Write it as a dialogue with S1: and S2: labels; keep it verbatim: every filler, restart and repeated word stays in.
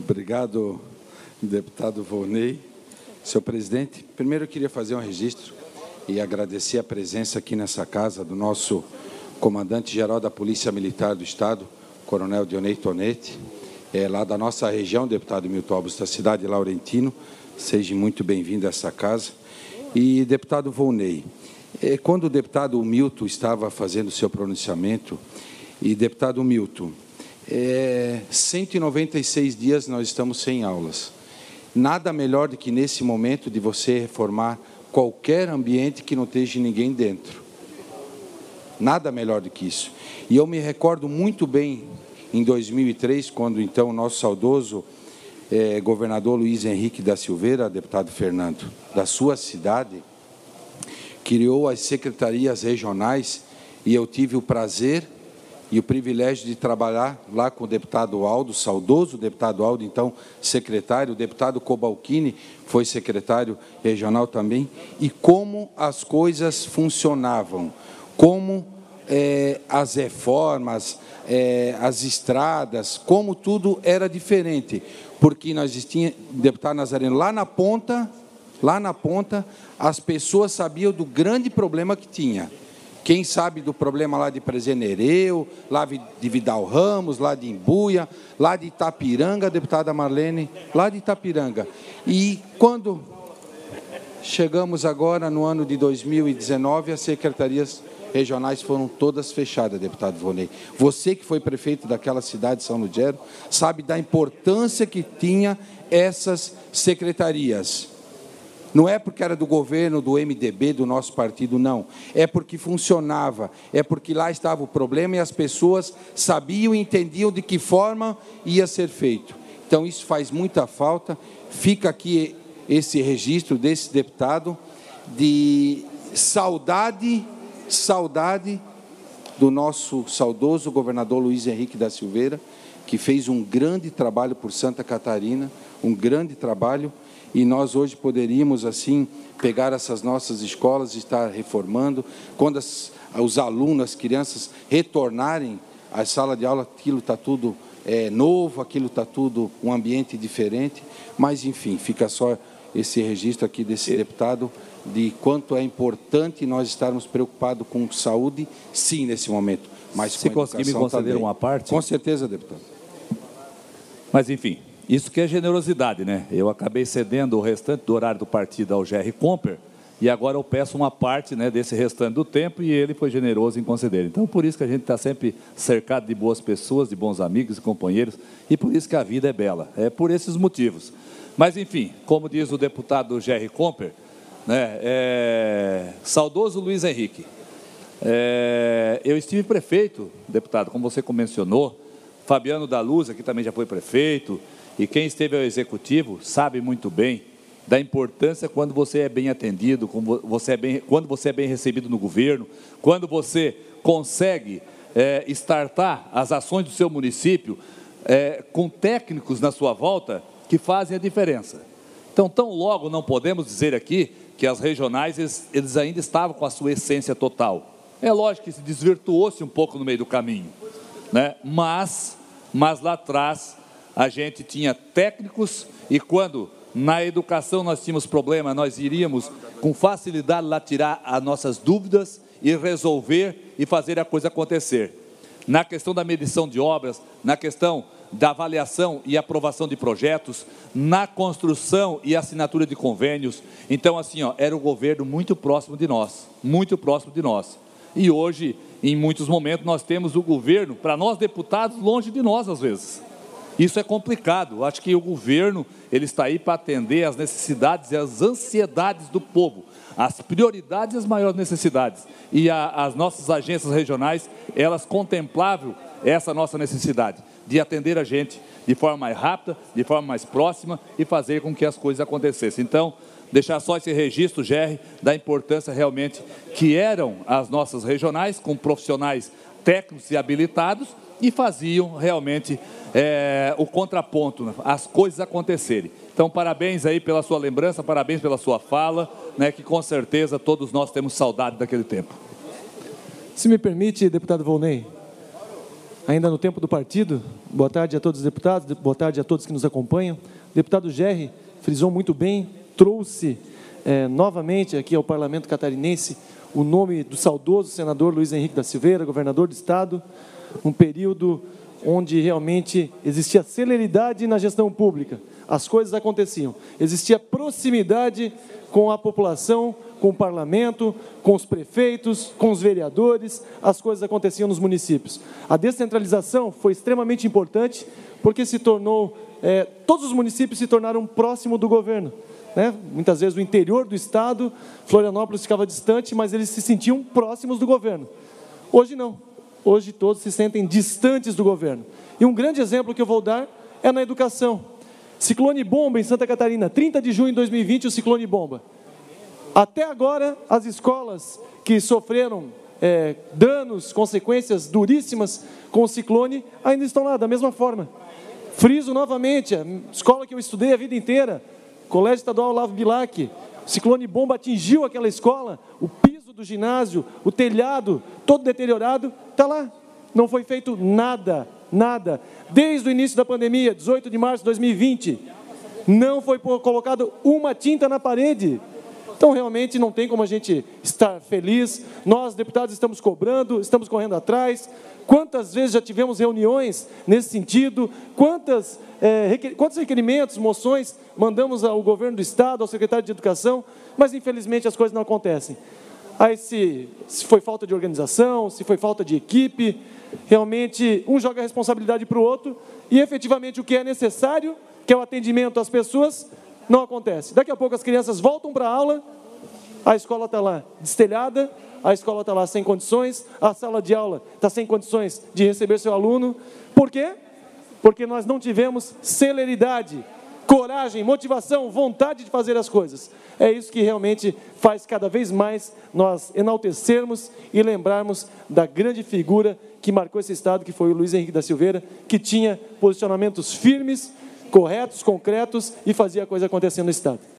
S1: Obrigado, deputado Volney. Senhor presidente, primeiro eu queria fazer um registro e agradecer a presença aqui nessa casa do nosso comandante-geral da Polícia Militar do Estado, coronel Dionei Tonetti, é, lá da nossa região, deputado Milton Alves, da cidade de Laurentino. Seja muito bem-vindo a essa casa. E, deputado Volney, é, quando o deputado Milton estava fazendo o seu pronunciamento, e, deputado Milton, é, cento e noventa e seis dias nós estamos sem aulas. Nada melhor do que, nesse momento, de você reformar qualquer ambiente que não esteja ninguém dentro. Nada melhor do que isso. E eu me recordo muito bem, em dois mil e três, quando, então, o nosso saudoso é, governador Luiz Henrique da Silveira, deputado Fernando, da sua cidade, criou as secretarias regionais, e eu tive o prazer e o privilégio de trabalhar lá com o deputado Aldo, saudoso deputado Aldo, então secretário, o deputado Cobalcini foi secretário regional também, e como as coisas funcionavam, como é, as reformas, é, as estradas, como tudo era diferente, porque nós tínhamos, deputado Nazareno, lá na ponta, lá na ponta, as pessoas sabiam do grande problema que tinha. Quem sabe do problema lá de Presenereu, lá de Vidal Ramos, lá de Imbuia, lá de Itapiranga, deputada Marlene, lá de Itapiranga. E quando chegamos agora no ano de dois mil e dezenove, as secretarias regionais foram todas fechadas, deputado Volney. Você que foi prefeito daquela cidade de São Lugero, sabe da importância que tinha essas secretarias. Não é porque era do governo, do M D B, do nosso partido, não. É porque funcionava, é porque lá estava o problema e as pessoas sabiam e entendiam de que forma ia ser feito. Então, isso faz muita falta. Fica aqui esse registro desse deputado de saudade, saudade do nosso saudoso governador Luiz Henrique da Silveira, que fez um grande trabalho por Santa Catarina, um grande trabalho. E nós hoje poderíamos, assim, pegar essas nossas escolas e estar reformando. Quando as, os alunos, as crianças retornarem à sala de aula, aquilo está tudo é, novo, aquilo está tudo um ambiente diferente. Mas, enfim, fica só esse registro aqui desse deputado de quanto é importante nós estarmos preocupados com saúde, sim, nesse momento. Mas
S2: se conseguir me conceder
S1: também.
S2: Uma parte?
S1: Com certeza, deputado.
S2: Mas, enfim... Isso que é generosidade, né? Eu acabei cedendo o restante do horário do partido ao G R Comper e agora eu peço uma parte, né, desse restante do tempo e ele foi generoso em conceder. Então, por isso que a gente está sempre cercado de boas pessoas, de bons amigos e companheiros e por isso que a vida é bela. É por esses motivos. Mas, enfim, como diz o deputado G R Comper, né, é... saudoso Luiz Henrique, é... eu estive prefeito, deputado, como você mencionou, Fabiano da Luz, que também já foi prefeito, e quem esteve ao executivo sabe muito bem da importância quando você é bem atendido, quando você é bem, quando você é bem recebido no governo, quando você consegue é, startar as ações do seu município é, com técnicos na sua volta que fazem a diferença. Então, tão logo não podemos dizer aqui que as regionais, eles, eles ainda estavam com a sua essência total. É lógico que se desvirtuou-se um pouco no meio do caminho, né? mas, mas lá atrás... a gente tinha técnicos e quando na educação nós tínhamos problema, nós iríamos com facilidade lá tirar as nossas dúvidas e resolver e fazer a coisa acontecer. Na questão da medição de obras, na questão da avaliação e aprovação de projetos, na construção e assinatura de convênios. Então, assim, ó, era um governo muito próximo de nós, muito próximo de nós. E hoje, em muitos momentos, nós temos o governo, para nós deputados, longe de nós às vezes. Isso é complicado. Acho que o governo ele está aí para atender às necessidades e às ansiedades do povo, as prioridades e as maiores necessidades. E a, as nossas agências regionais, elas contemplavam essa nossa necessidade de atender a gente de forma mais rápida, de forma mais próxima e fazer com que as coisas acontecessem. Então, deixar só esse registro, G R, da importância realmente que eram as nossas regionais, com profissionais técnicos e habilitados, e faziam realmente é, o contraponto, né, as coisas acontecerem. Então, parabéns aí pela sua lembrança, parabéns pela sua fala, né, que com certeza todos nós temos saudade daquele tempo.
S3: Se me permite, deputado Volney, ainda no tempo do partido. Boa tarde a todos os deputados, boa tarde a todos que nos acompanham. O deputado Gerry frisou muito bem, trouxe é, novamente aqui ao Parlamento catarinense o nome do saudoso senador Luiz Henrique da Silveira, governador do Estado, um período onde realmente existia celeridade na gestão pública, as coisas aconteciam, existia proximidade com a população, com o parlamento, com os prefeitos, com os vereadores, as coisas aconteciam nos municípios. A descentralização foi extremamente importante, porque se tornou, é, todos os municípios se tornaram próximos do governo, né? Muitas vezes o interior do estado, Florianópolis ficava distante, mas eles se sentiam próximos do governo. Hoje não, hoje todos se sentem distantes do governo. E um grande exemplo que eu vou dar é na educação. Ciclone bomba em Santa Catarina, trinta de junho de dois mil e vinte, o ciclone bomba. Até agora, as escolas que sofreram é, danos, consequências duríssimas com o ciclone, ainda estão lá, da mesma forma. Friso novamente, a escola que eu estudei a vida inteira, Colégio Estadual Olavo Bilac, o ciclone bomba atingiu aquela escola, o piso do ginásio, o telhado, todo deteriorado, está lá. Não foi feito nada, nada. Desde o início da pandemia, dezoito de março de dois mil e vinte, não foi colocado uma tinta na parede. Então, realmente, não tem como a gente estar feliz. Nós, deputados, estamos cobrando, estamos correndo atrás. Quantas vezes já tivemos reuniões nesse sentido? Quantas, é, requer... Quantos requerimentos, moções mandamos ao governo do Estado, ao secretário de Educação, mas, infelizmente, as coisas não acontecem. Aí, se, se foi falta de organização, se foi falta de equipe, realmente, um joga a responsabilidade para o outro e, efetivamente, o que é necessário, que é o atendimento às pessoas, não acontece. Daqui a pouco as crianças voltam para a aula, a escola está lá destelhada, a escola está lá sem condições, a sala de aula está sem condições de receber seu aluno. Por quê? Porque nós não tivemos celeridade, coragem, motivação, vontade de fazer as coisas. É isso que realmente faz cada vez mais nós enaltecermos e lembrarmos da grande figura que marcou esse Estado, que foi o Luiz Henrique da Silveira, que tinha posicionamentos firmes, corretos, concretos e fazia a coisa acontecer no Estado.